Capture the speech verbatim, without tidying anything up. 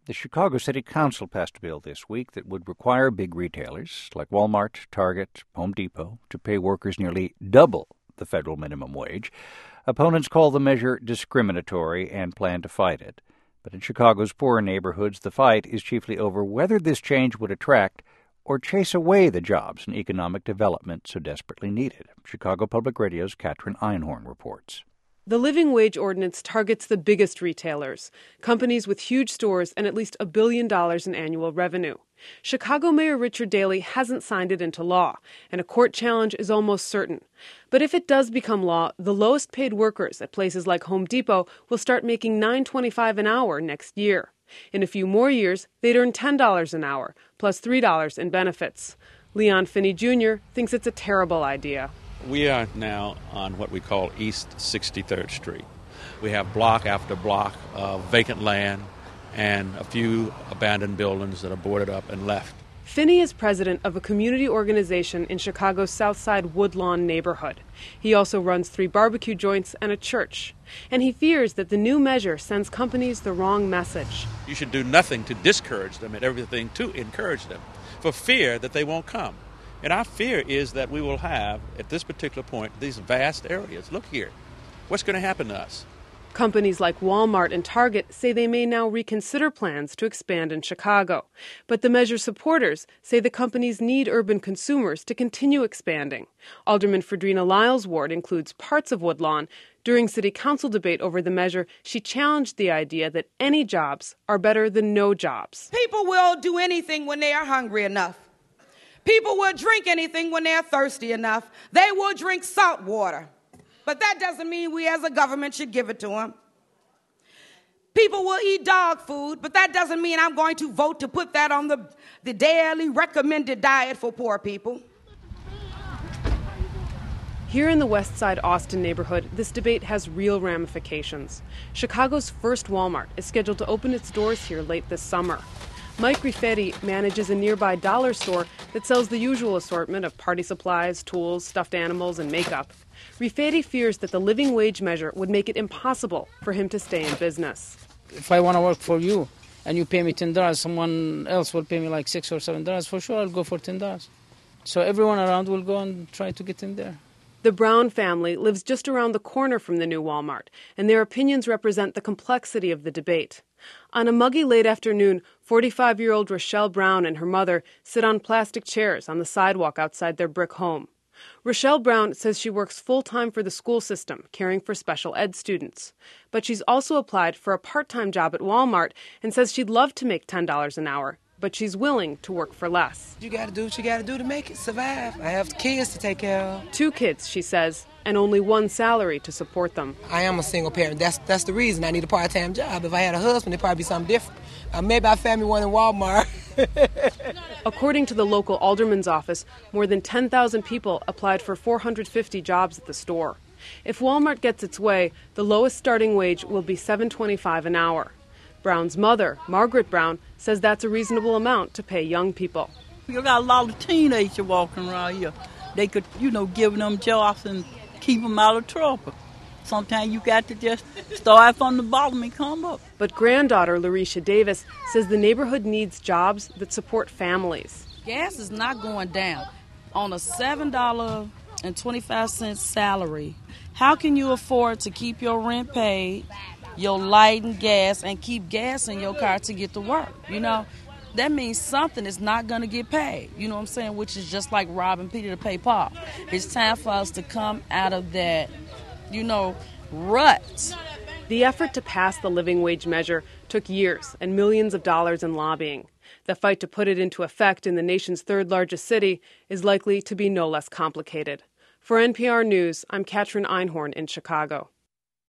The Chicago City Council passed a bill this week that would require big retailers like Walmart, Target, Home Depot to pay workers nearly double the federal minimum wage. Opponents call the measure discriminatory and plan to fight it. But in Chicago's poorer neighborhoods, the fight is chiefly over whether this change would attract or chase away the jobs and economic development so desperately needed. Chicago Public Radio's Katherine Einhorn reports. The living wage ordinance targets the biggest retailers, companies with huge stores and at least a billion dollars in annual revenue. Chicago Mayor Richard Daley hasn't signed it into law, and a court challenge is almost certain. But if it does become law, the lowest paid workers at places like Home Depot will start making nine dollars and twenty-five cents an hour next year. In a few more years, they'd earn ten dollars an hour, plus three dollars in benefits. Leon Finney Junior thinks it's a terrible idea. We are now on what we call East sixty-third Street. We have block after block of vacant land and a few abandoned buildings that are boarded up and left. Finney is president of a community organization in Chicago's Southside Woodlawn neighborhood. He also runs three barbecue joints and a church. And he fears that the new measure sends companies the wrong message. You should do nothing to discourage them and everything to encourage them, for fear that they won't come. And our fear is that we will have, at this particular point, these vast areas. Look here. What's going to happen to us? Companies like Walmart and Target say they may now reconsider plans to expand in Chicago. But the measure's supporters say the companies need urban consumers to continue expanding. Alderman Fredrina Lyles' ward includes parts of Woodlawn. During city council debate over the measure, she challenged the idea that any jobs are better than no jobs. People will do anything when they are hungry enough. People will drink anything when they're thirsty enough. They will drink salt water. But that doesn't mean we as a government should give it to them. People will eat dog food, but that doesn't mean I'm going to vote to put that on the, the daily recommended diet for poor people. Here in the West Side Austin neighborhood, this debate has real ramifications. Chicago's first Walmart is scheduled to open its doors here late this summer. Mike Rifetti manages a nearby dollar store that sells the usual assortment of party supplies, tools, stuffed animals, and makeup. Rifetti fears that the living wage measure would make it impossible for him to stay in business. If I want to work for you and you pay me ten dollars, someone else will pay me like six or seven dollars. For sure, I'll go for ten dollars. So everyone around will go and try to get in there. The Brown family lives just around the corner from the new Walmart, and their opinions represent the complexity of the debate. On a muggy late afternoon, forty-five-year-old Rochelle Brown and her mother sit on plastic chairs on the sidewalk outside their brick home. Rochelle Brown says she works full-time for the school system, caring for special ed students. But she's also applied for a part-time job at Walmart and says she'd love to make ten dollars an hour, but she's willing to work for less. You got to do what you got to do to make it survive. I have kids to take care of. Two kids, she says, and only one salary to support them. I am a single parent. That's that's the reason I need a part-time job. If I had a husband, it'd probably be something different. Uh, maybe I'd find me one in Walmart. According to the local alderman's office, more than ten thousand people applied for four hundred fifty jobs at the store. If Walmart gets its way, the lowest starting wage will be seven dollars and twenty-five cents an hour. Brown's mother, Margaret Brown, says that's a reasonable amount to pay young people. You got a lot of teenagers walking around here. They could, you know, give them jobs and keep them out of trouble. Sometimes you got to just start from the bottom and come up. But granddaughter Larisha Davis says the neighborhood needs jobs that support families. Gas is not going down. On a seven dollars and twenty-five cents salary, how can you afford to keep your rent paid, your light and gas, and keep gas in your car to get to work? You know, that means something is not going to get paid. You know what I'm saying? Which is just like robbing Peter to pay Paul. It's time for us to come out of that, you know, rut. The effort to pass the living wage measure took years and millions of dollars in lobbying. The fight to put it into effect in the nation's third largest city is likely to be no less complicated. For N P R News, I'm Katherine Einhorn in Chicago.